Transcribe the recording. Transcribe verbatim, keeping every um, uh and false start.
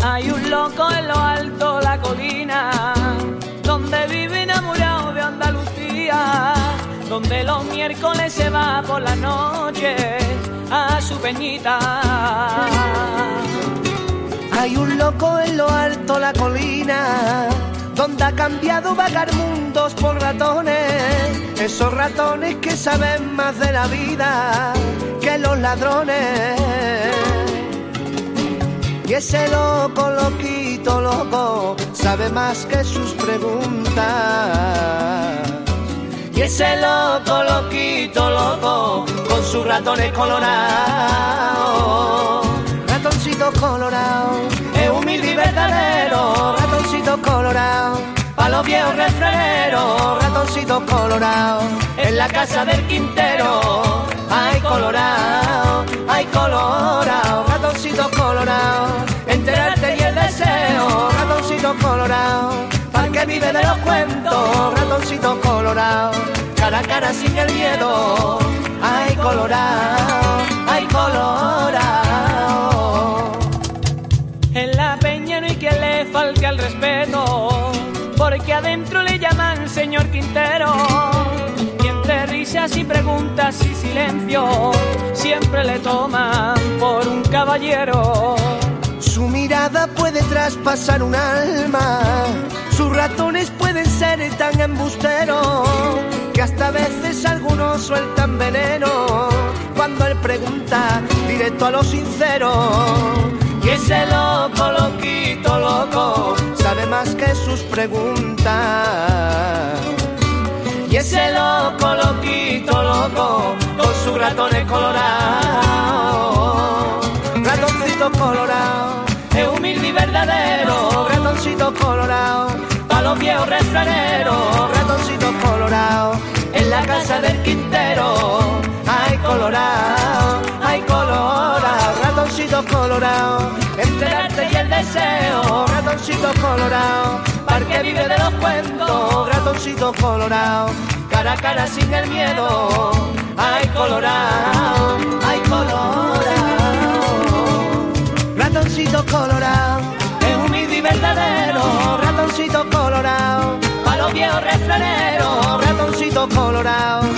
Hay un loco en lo alto, la colina, donde vive enamorado de Andalucía, donde los miércoles se va por las noches a su peñita. Hay un loco en lo alto, la colina, donde ha cambiado vagabundos por ratones, esos ratones que saben más de la vida que los ladrones. Y ese loco, loquito, loco, sabe más que sus preguntas. Y ese loco, loquito, loco, con sus ratones colorados. Ratoncito colorado, es humilde y verdadero. Ratoncito colorado, pa' los viejos refraneros. Ratoncito colorado, en la casa del Quintero. Ay, colorado, ay, colorado. Ratoncito colorado, enterarte y el deseo. Ratoncito colorado, pa'l que vive de los cuentos. Ratoncito colorado, cara a cara sin el miedo. Ay, colorado, ay, colorado. En la peña no hay quien le falte al respeto, porque adentro le llaman señor Quintero. Y entre risas y preguntas y silencio, siempre le toman por un caballero. Su mirada puede traspasar un alma, sus ratones pueden ser tan embusteros, que hasta a veces algunos sueltan veneno, cuando él pregunta directo a lo sincero. Y ese loco, loquito, loco, sabe más que sus preguntas. Y ese loco, loquito, loco, con sus ratones colorados. Ratoncito colorado, es humilde y verdadero. Ratoncito colorado, pa' los viejos refraneros. Ratoncito colorado, en la casa del Quintero. Ay, colorado, ay, colorado. Ratoncito colorado, entre el arte y el deseo. Ratoncito colorado, pa'l que vive de los cuentos. Ratoncito colorado, cara a cara sin el miedo. Ay, colorado, ay, colorado. Ratoncito colorado, es humilde y verdadero. Ratoncito colorado, pa' los viejos refraneros. Ratoncito colorado,